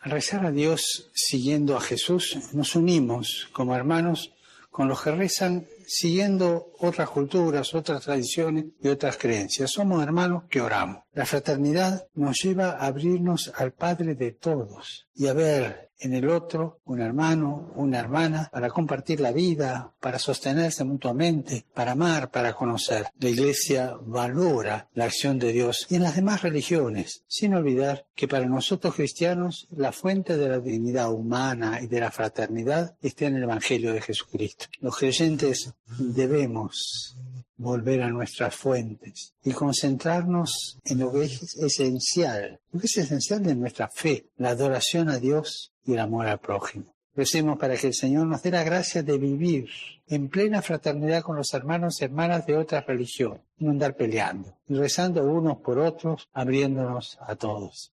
Al rezar a Dios siguiendo a Jesús, nos unimos como hermanos con los que rezan siguiendo otras culturas, otras tradiciones y otras creencias. Somos hermanos que oramos. La fraternidad nos lleva a abrirnos al Padre de todos y a ver en el otro un hermano, una hermana, para compartir la vida, para sostenerse mutuamente, para amar, para conocer. La Iglesia valora la acción de Dios y en las demás religiones, sin olvidar que para nosotros cristianos la fuente de la dignidad humana y de la fraternidad está en el Evangelio de Jesucristo. Los creyentes debemos volver a nuestras fuentes y concentrarnos en lo que es esencial de nuestra fe, la adoración a Dios y el amor al prójimo. Recemos para que el Señor nos dé la gracia de vivir en plena fraternidad con los hermanos y hermanas de otras religiones, no andar peleando, y rezando unos por otros, abriéndonos a todos.